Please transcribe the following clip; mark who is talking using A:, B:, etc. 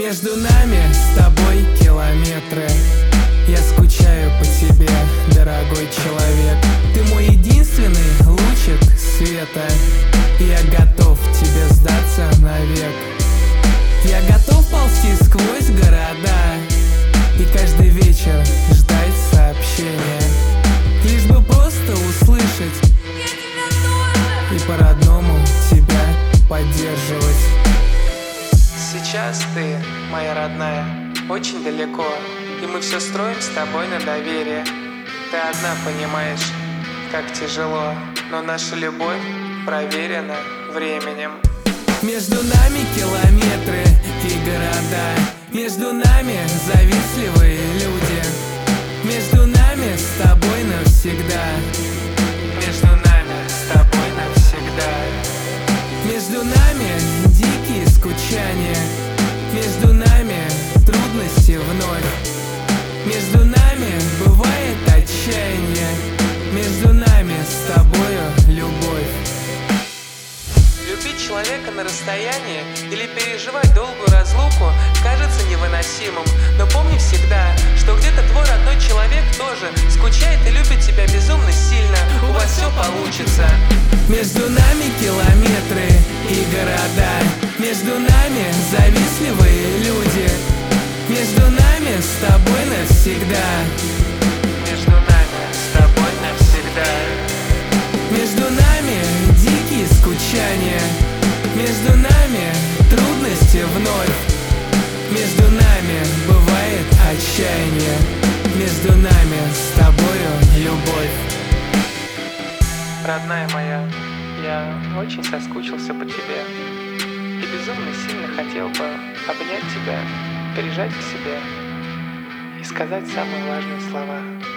A: Между нами с тобой километры. Я скучаю по тебе, дорогой человек. Ты мой единственный лучик света. Я готов тебе сдаться навек. Я готов ползти сквозь города и каждый вечер ждать сообщения, лишь бы просто услышать и по-родному тебя поддерживать. Сейчас ты, моя родная, очень далеко, и мы все строим с тобой на доверие. Ты одна понимаешь, как тяжело, но наша любовь проверена временем. Между нами километры и города, между нами завистливые люди, между нами с тобой навсегда, между нами с тобой навсегда, между нами дикие скучания, между нами трудности вновь, между нами бывает отчаяние, между нами с тобою любовь. Любить человека на расстоянии или переживать долгую разлуку кажется невыносимым, но помни всегда, что где-то твой родной человек тоже скучает и любит тебя безумно сильно. У вас все получится. Между нами километры и города, между нами завистливые люди, между нами с тобой навсегда, между нами с тобой навсегда, между нами дикие скучания, между нами трудности вновь, между нами бывает отчаяние, между нами с тобою любовь. Родная моя, я очень соскучился по тебе и безумно сильно хотел бы обнять тебя, прижать к себе и сказать самые важные слова.